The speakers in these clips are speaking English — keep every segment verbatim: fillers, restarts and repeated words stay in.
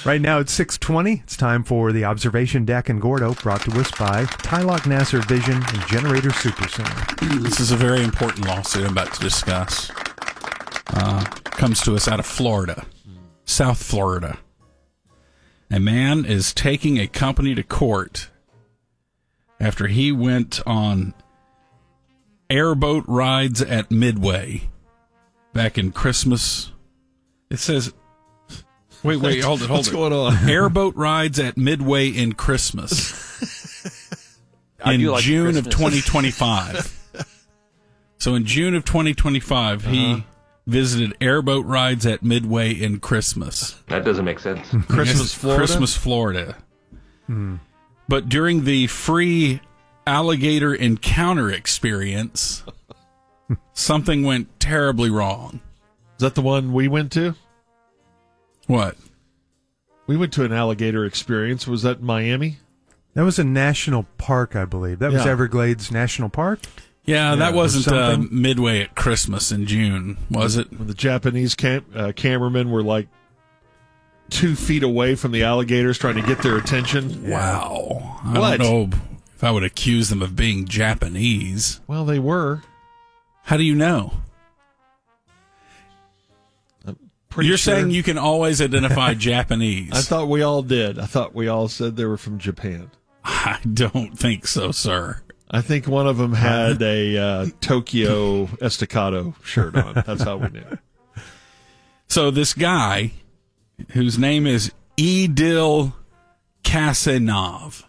Right now it's six twenty. It's time for the Observation Deck and Gordo, brought to us by Tylock Nasser Vision and Generator Super Center. This is a very important lawsuit I'm about to discuss. Uh, comes to us out of Florida, South Florida. A man is taking a company to court after he went on airboat rides at Midway back in Christmas. It says... Wait, wait, hold it, hold What's it. going on? Airboat rides at Midway in Christmas. I in do like June Christmas. of twenty twenty-five. So in June of twenty twenty-five, uh-huh. he visited airboat rides at Midway in Christmas. That doesn't make sense. Christmas, Florida? Christmas, Florida. Hmm. But during the free alligator encounter experience, something went terribly wrong. Is that the one we went to? What? We went to an alligator experience. Was that Miami? That was a national park, I believe. That was Yeah. Everglades National Park? Yeah, Yeah, that or wasn't uh, something. Midway at Christmas in June, was it? When the Japanese cam- uh, cameramen were like two feet away from the alligators trying to get their attention. Wow. I What? don't know if I would accuse them of being Japanese. Well, they were. How do you know? Pretty You're sure. saying you can always identify Japanese. I thought we all did. I thought we all said they were from Japan. I don't think so, sir. I think one of them had a uh, Tokyo Estacado shirt on. That's how we knew. So this guy, whose name is Edil Kasanov.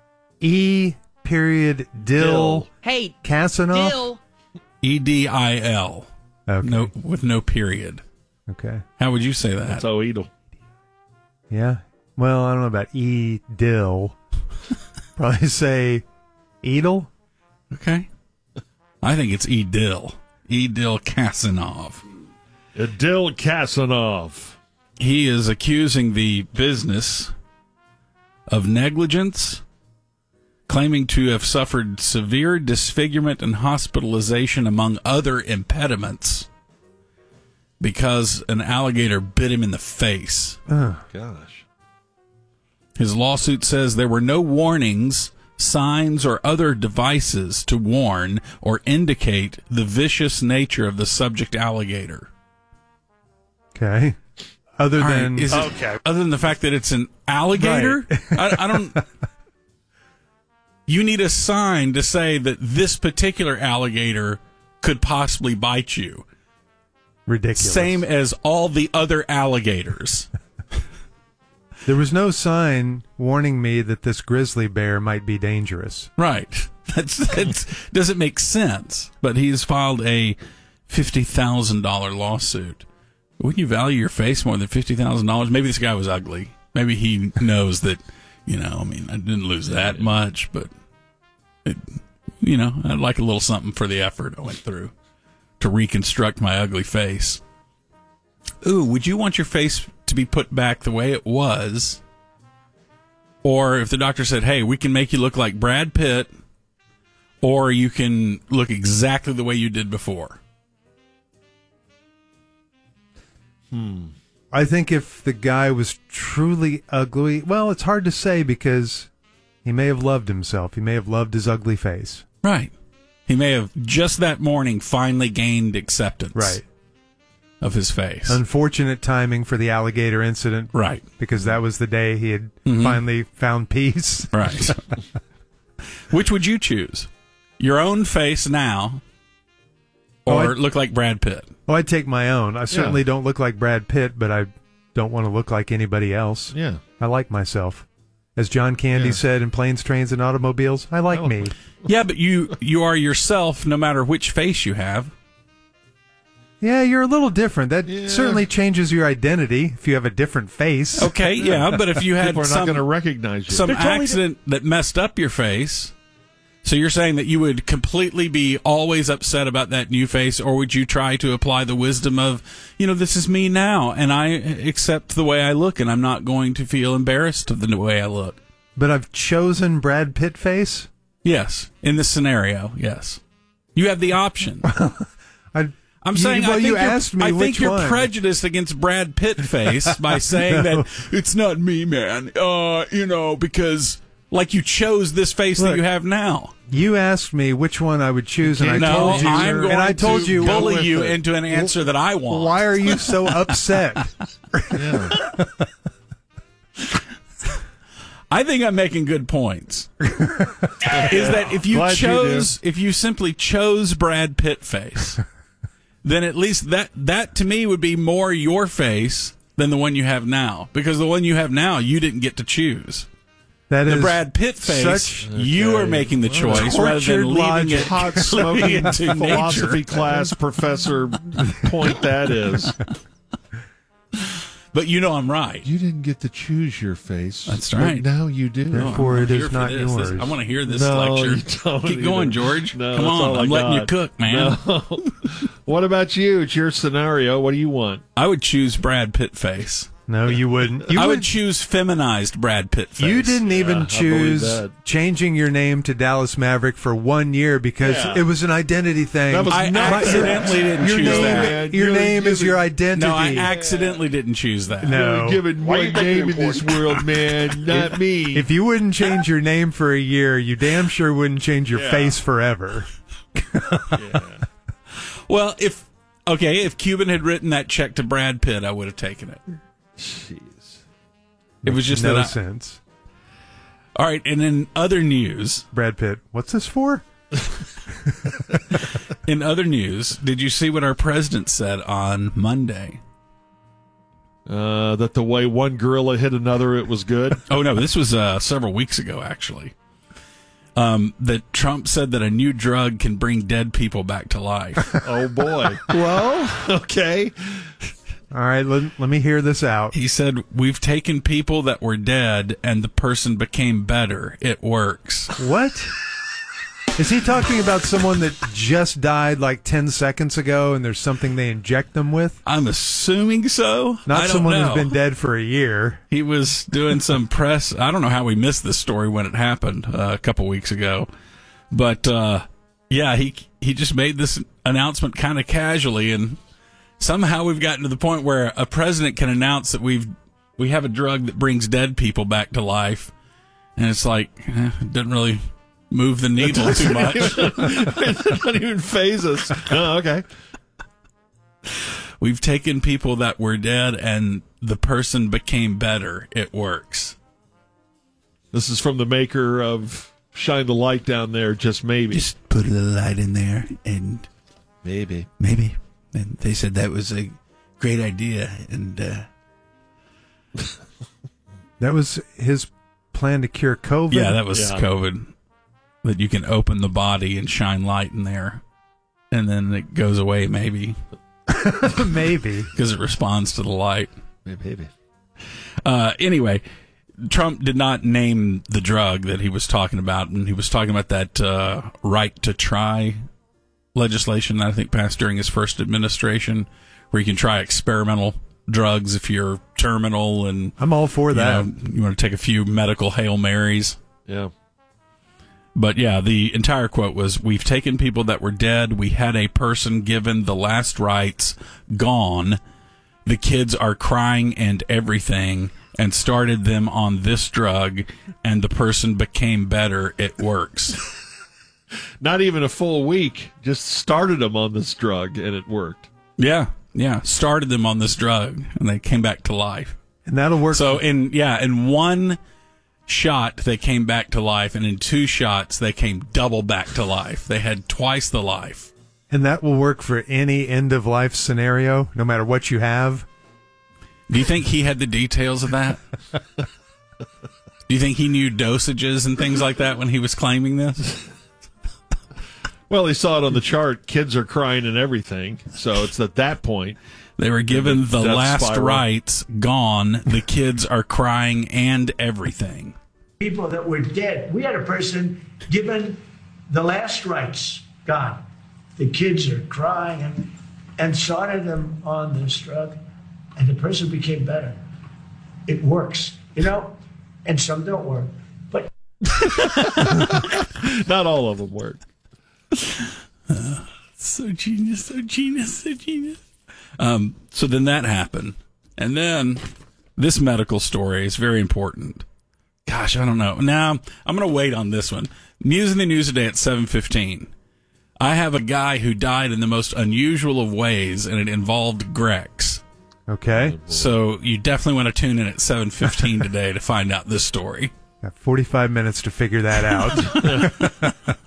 E period Dill, Dill. Hey, Kasanov? Dill. E D I L. Okay. No, with no period. Okay. How would you say that? That's Oedel. Yeah. Well, I don't know about E Dill. Probably say Edel. Okay. I think it's Edil. Edil Kasanov. Adil Kasanov. He is accusing the business of negligence, claiming to have suffered severe disfigurement and hospitalization among other impediments because an alligator bit him in the face. Ugh. Gosh. His lawsuit says there were no warnings, signs, or other devices to warn or indicate the vicious nature of the subject alligator. Okay. Other All right, than is it- okay. Other than the fact that it's an alligator, I, I don't. You need a sign to say that this particular alligator could possibly bite you. Ridiculous. Same as all the other alligators. There was no sign warning me that this grizzly bear might be dangerous. Right. That's, that's doesn't make sense. But he's filed a fifty thousand dollars lawsuit. Wouldn't you value your face more than fifty thousand dollars? Maybe this guy was ugly. Maybe he knows that, you know, I mean, I didn't lose that much, but, it, you know, I'd like a little something for the effort I went through to reconstruct my ugly face. Ooh, would you want your face to be put back the way it was? Or if the doctor said, hey, we can make you look like Brad Pitt, or you can look exactly the way you did before. Hmm. I think if the guy was truly ugly, well, it's hard to say because he may have loved himself. He may have loved his ugly face. Right. He may have just that morning finally gained acceptance Right. of his face. Unfortunate timing for the alligator incident. Right. Because that was the day he had Mhm. finally found peace. Right. Which would you choose? Your own face now, Oh, or I- look like Brad Pitt? Oh, I'd take my own. I certainly Yeah. don't look like Brad Pitt, but I don't want to look like anybody else. Yeah. I like myself. As John Candy Yeah. said in Planes, Trains, and Automobiles, I like Oh. me. Yeah, but you you are yourself no matter which face you have. Yeah, you're a little different. That Yeah. certainly changes your identity if you have a different face. Okay, yeah, but if you had People are not some, going to recognize you. some They're totally accident that messed up your face, so you're saying that you would completely be always upset about that new face, or would you try to apply the wisdom of, you know, this is me now, and I accept the way I look, and I'm not going to feel embarrassed of the way I look? But I've chosen Brad Pitt face. Yes, in this scenario, yes. You have the option. I'd, I'm You- saying well, I think you you're, asked me I think which you're one. prejudiced against Brad Pitt face by saying that it's not me, man. Uh, you know, because like you chose this face Look, that you have now. You asked me which one I would choose, and I no, told you. I'm going and I told to you bully with you it. into an answer that I want. Why are you so upset? I think I'm making good points. Is that if you Glad you chose, if you simply chose Brad Pitt face, then at least that that to me would be more your face than the one you have now, because the one you have now you didn't get to choose. That The is Brad Pitt face, such you are making the choice rather tortured than leaving logic. it Hot leaving smoking it to philosophy nature. class professor point that is. But you know I'm right. You didn't get to choose your face. That's but right. now you do. Therefore, I'm it here is for not this. This- yours. I want to hear this No, lecture. you don't Keep either. going, George. No, Come that's on, all I I'm letting you got. cook, man. No. What about you? It's your scenario. What do you want? I would choose Brad Pitt face. No, you wouldn't. You I would would- choose feminized Brad Pitt face. You didn't Yeah, I even believe choose that. changing your name to Dallas Maverick for one year because Yeah. it was an identity thing. That was I not accidentally didn't your choose name, that. Your You're name is giving- your identity. No, I accidentally didn't choose that. No. You're given Why one you think name in it's this world, man, not me. If you wouldn't change your name for a year, you damn sure wouldn't change your Yeah. face forever. Well, if okay, if Cuban had written that check to Brad Pitt, I would have taken it. Jeez. It was just no that. I, sense. all right, and in other news, Brad Pitt, what's this for? in other news, did you see what our president said on Monday? Uh, that the way one gorilla hit another, it was good. Oh no, this was uh, several weeks ago, actually. Um, that Trump said that a new drug can bring dead people back to life. Oh boy. Well, okay. All right, let, let me hear this out. He said, "We've taken people that were dead, and the person became better. It works." What? Is he talking about someone that just died like ten seconds ago and there's something they inject them with? I'm assuming so. I Not don't someone know. who's been dead for a year. He was doing some press. I don't know how we missed this story when it happened uh, a couple weeks ago, but uh, yeah, he he just made this announcement kind of casually, and somehow we've gotten to the point where a president can announce that we've we have a drug that brings dead people back to life, and it's like eh, it doesn't really move the needle too much. It doesn't even phase us. Oh, okay. We've taken people that were dead, and the person became better. It works. This is from the maker of Shine the Light Down There, Just Maybe. Just put a little light in there, and Maybe. maybe. And they said that was a great idea, and uh, That was his plan to cure COVID. yeah, that was Yeah. COVID. That you can open the body and shine light in there, and then it goes away, maybe maybe. because it responds to the light. Maybe. Uh, anyway, Trump did not name the drug that he was talking about, and he was talking about that uh, right to try legislation that I think passed during his first administration, where you can try experimental drugs if you're terminal and I'm all for you, that. know, you want to take a few medical Hail Marys. Yeah. But yeah, the entire quote was, "We've taken people that were dead. We had a person given the last rites, gone. The kids are crying and everything, and started them on this drug, and the person became better. It works." Not even a full week. Just started them on this drug, and it worked. Yeah, yeah. Started them on this drug, and they came back to life. And that'll work. So in yeah, in one shot they came back to life, and in two shots they came double back to life. They had twice the life. and that will work for any end of life scenario, no matter what you have. Do you think he had the details of that? Do you think he knew dosages and things like that when he was claiming this? Well, he saw it on the chart. Kids are crying and everything. So it's at that point. They were given the Death last spiral. rites, gone. The kids are crying and everything. People that were dead. We had a person given the last rites, gone. The kids are crying and, and started them on this drug, and the person became better. It works, you know, and some don't work. But Not all of them work. So genius, so genius, so genius. Um, so then that happened. And then this medical story is very important. Gosh, I don't know. Now, I'm going to wait on this one. News in the News today at seven fifteen. I have a guy who died in the most unusual of ways, and it involved Grex. Okay. So you definitely want to tune in at seven fifteen today to find out this story. Got forty-five minutes to figure that out.